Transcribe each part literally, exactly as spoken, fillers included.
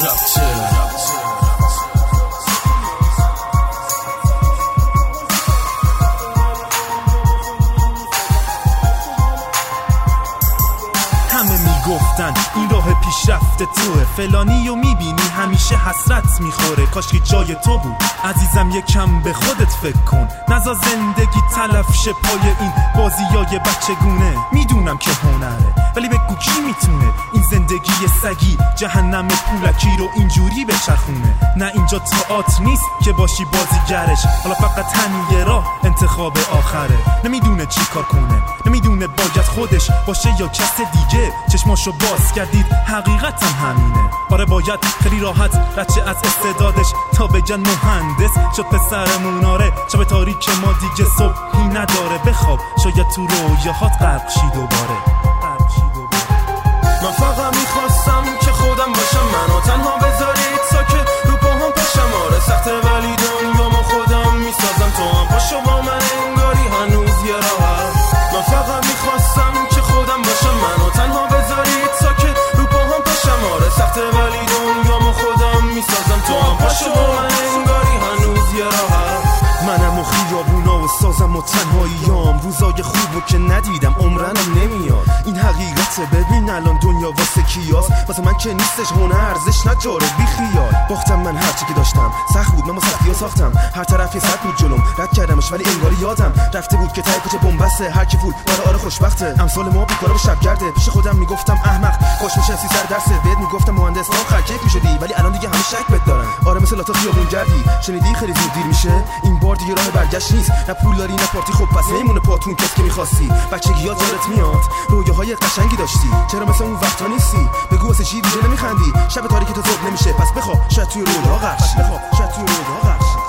همه میگفتن این راه پیشرفت توه، فلانی رو میبینی همیشه حسرت میخوره، کاشکی جای تو بود عزیزم یکم به خودت فکر کن، نزا زندگی تلف شه پای این بازیای بچگونه. میدونم که هنره ولی بگو کی میتونه این زندگی سگی جهنم پولکی رو اینجوری بچرخونه. نه اینجا تئاتر نیست که باشی بازیگرش، حالا فقط همین یه راه انتخاب آخره. نمیدونه چی کار کنه، نمیدونه باید خودش باشه یا کس دیگه، چشماشو باز کردید حقیقت هم همینه. آره باید خیلی راحت رچه از استعدادش تا بگن مهندس شد پسرمون. آره شب تاریک ما دیگه صبحی نداره، بخواب شاید تو رویاهات غرق شی دوباره. من فقط میخواستم که خودم باشم، منو تنها بذارید ساکت رو پاهم پاشم. آره سخته ولی دنیامو خودم میسازم، تو هم پاشو با من انگاری هنوز یه راه. من فقط میخواستم که خودم باشم، منو تنها بذارید ساکت رو پاهم پاشم. آره سخته ولی دنیامو خودم میسازم، تو هم پاشو با من انگاری هنوز یه راه. منم و خیابونا و سازم و تنهاییام، روزای خوبو که ندیدم عمرنم نمیاد. این حقیقته ببین الان دنیا واسه کیاست، واسه من که نیستش هنر ارزش نداره بی خیال. باختم من هرچی که داشتم سخت بود، من با سختی‌ها ساختم، هر طرف یه سد بود جلوم رد کردمش ولی انگاری یادم رفته بود که تای کوچه بنبسته هر کی پول داره. آره خوشبخته امسال ما بیکارا و شب گرده، پیش خودم میگفتم احمق خوش میشنسی سر درست بهت میگفتم مهندس آخر کیف میشدی، ولی الان دیگه همه شک بهت دارن. آره مثل لاتا خیابون گردی شنیدی خیلی زود دیر میشه، این بار دیگه راه برگشت نیست، نه پول داری نه پارتی. خب پس نمیمونه پاتون کس که می‌خواستی، بچگیات یادت میاد رویاهای قشنگی داشتی، چرا مثل اون وقتا نیستی؟ بگو واسه چی دیگه نمیخندی؟ شب تاریکی تو صبح نمیشه پس بخواب شاید توی رویا غرق شی، بخواب شاید توی رویا غرق شی.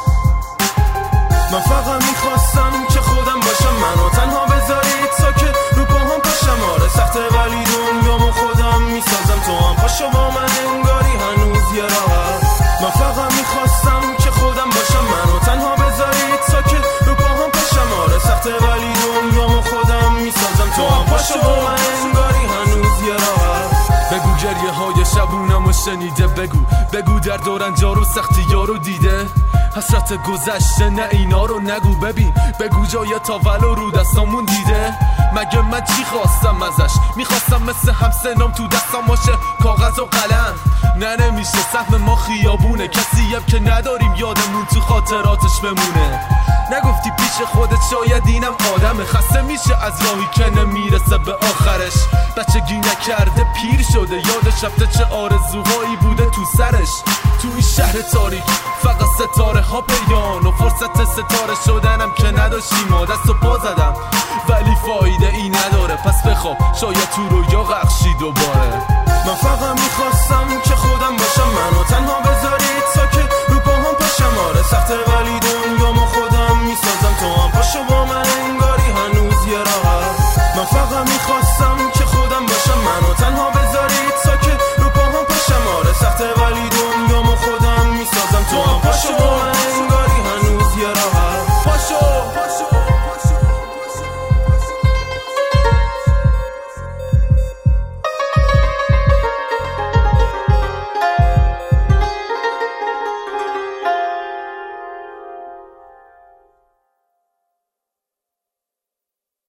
من فقط میخواستم که خودم باشم، منو تنها بذارید ساکت رو پاهم پاشم. آره سخته ولی دنیامو خودم میسازم، تو هم پاشو با من انگاری هنوز یه راه. من فقط میخواستم که خودم باشم، منو تنها بذارید ساکت رو پاهم پاشم. آره سخته ولی دنیامو خودم میسازم، تو هم پاشو با من انگاری هنوز یه راه. بگو گریه های شبونمو شنیده، بگو بگو در دورنجا رو سختی ها رو دیده، حسرت گذشته نه اینا رو نگو. ببین بگو جای تاول رو دستامون دیده، مگه من چی خواستم ازش؟ میخواستم مثل همسنام تو دستام باشه کاغذ و قلم. نه نمیشه سهم ما خیابونه، کسی هم که نداریم یادمون تو خاطراتش بمونه. نگفتی پیش خودت شاید اینم آدمه، خسته میشه از راهی که نمیرسه به آخرش. بچگی نکرده پیر شده، یادش رفته چه آرزوهایی بوده تو سرش. تو این شهر تاریک فقط ستاره ها پیدان و فرصت ستاره شدنم که نداشتیم، ما دست و پا زدم ولی فایده ای نداره، پس بخواب شاید تو رویا غرق شی دوباره. من فقط میخواستم که خودم باشم، منو تنها بذارید ساکت رو پاهم پاشم. آره سخته ولی دنیامو خودم میسازم، تو هم پاشو با من انگاری هنوز یه راه. من فقط میخواستم